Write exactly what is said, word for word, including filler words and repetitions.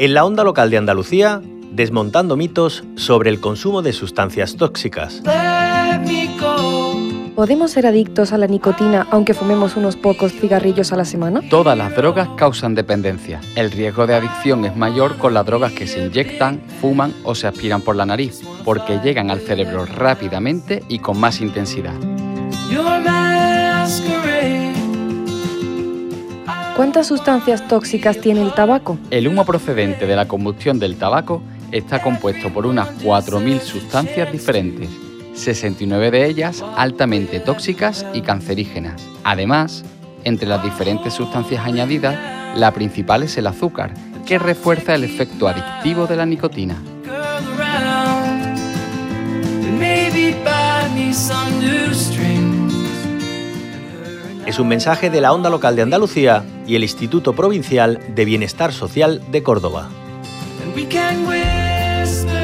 En la onda local de Andalucía, desmontando mitos sobre el consumo de sustancias tóxicas. ¿Podemos ser adictos a la nicotina aunque fumemos unos pocos cigarrillos a la semana? Todas las drogas causan dependencia. El riesgo de adicción es mayor con las drogas que se inyectan, fuman o se aspiran por la nariz, porque llegan al cerebro rápidamente y con más intensidad. ¿Cuántas sustancias tóxicas tiene el tabaco? El humo procedente de la combustión del tabaco está compuesto por unas cuatro mil sustancias diferentes, sesenta y nueve de ellas altamente tóxicas y cancerígenas. Además, entre las diferentes sustancias añadidas, la principal es el azúcar, que refuerza el efecto adictivo de la nicotina. Es un mensaje de la onda local de Andalucía y el Instituto Provincial de Bienestar Social de Córdoba. And we can whisper